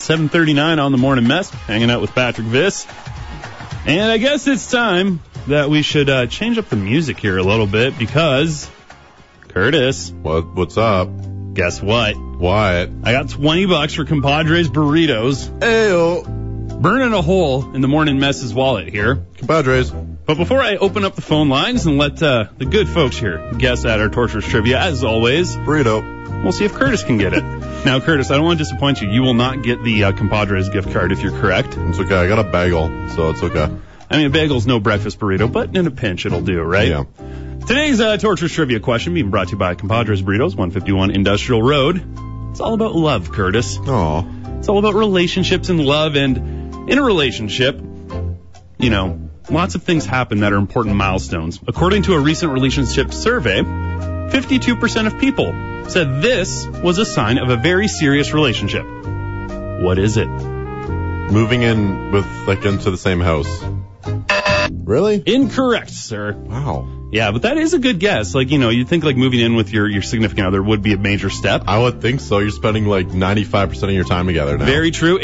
7:39 on the Morning Mess, hanging out with Patrick Viss. And I guess it's time that we should change up the music here a little bit because, Curtis. What's up? Guess what? What? I got $20 for Compadres Burritos. Ayo. Burning a hole in the Morning Mess's wallet here. Compadres. But before I open up the phone lines and let the good folks here guess at our torturous trivia, as always, Burrito. we'll see if Curtis can get it. Now, Curtis, I don't want to disappoint you. You will not get the Compadres gift card if you're correct. It's okay. I got a bagel, so it's okay. I mean, a bagel's no breakfast burrito, but in a pinch it'll do, right? Yeah. Today's torturous trivia question being brought to you by Compadres Burritos, 151 Industrial Road. It's all about love, Curtis. Aw. It's all about relationships and love. And in a relationship, you know, lots of things happen that are important milestones. According to a recent relationship survey, 52% of people said this was a sign of a very serious relationship. What is it? Moving in into the same house. Really? Incorrect, sir. Wow. Yeah, but that is a good guess. You'd think moving in with your significant other would be a major step. I would think so. You're spending 95% of your time together now. Very true.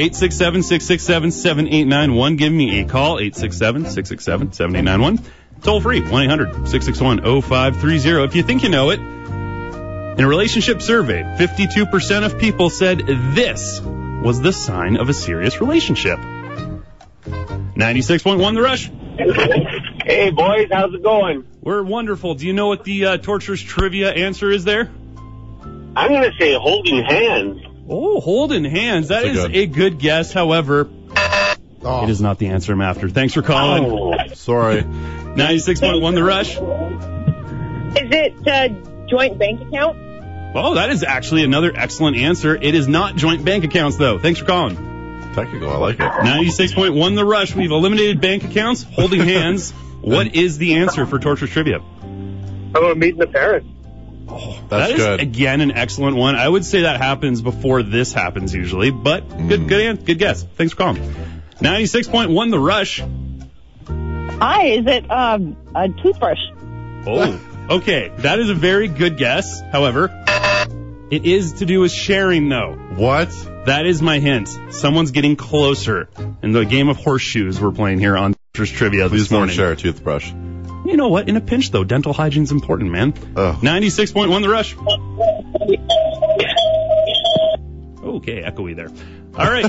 867-667-7891. Give me a call. 867-667-7891. Toll free. 1-800-661-0530. If you think you know it. In a relationship survey, 52% of people said this was the sign of a serious relationship. 96.1 The Rush. Hey, boys, how's it going? We're wonderful. Do you know what the torturous trivia answer is there? I'm going to say holding hands. Oh, holding hands. That is a good guess. However, it is not the answer I'm after. Thanks for calling. Oh. Sorry. 96.1 The Rush. Is it joint bank account? Oh, that is actually another excellent answer. It is not joint bank accounts, though. Thanks for calling. Technical, I like it. 96.1 The Rush. We've eliminated bank accounts, holding hands. What is the answer for torturous trivia? How about meeting the parents? Oh, That's that is, good. Again, an excellent one. I would say that happens before this happens usually, but good guess. Thanks for calling. 96.1 The Rush. Hi, is it a toothbrush? Oh, okay. That is a very good guess. However, it is to do with sharing, though. What? That is my hint. Someone's getting closer in the game of horseshoes we're playing here on Torturous Trivia this morning. Please don't share a toothbrush. You know what? In a pinch, though, dental hygiene's important, man. 96.1 The Rush. Okay, echoey there. All right,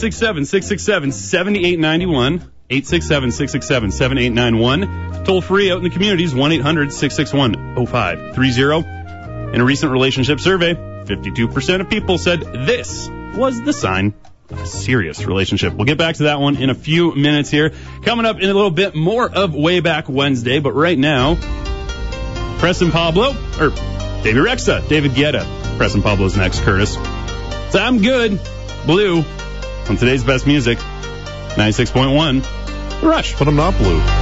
867-667-7891. 867-667-7891. Toll free out in the communities, 1-800-661-0530. In a recent relationship survey, 52% of people said this was the sign of a serious relationship. We'll get back to that one in a few minutes here. Coming up in a little bit more of Way Back Wednesday, but right now, David Rexha, David Guetta. Preston Pablo's next, Curtis. So I'm good. Blue on today's best music, 96.1 The Rush. But I'm not blue.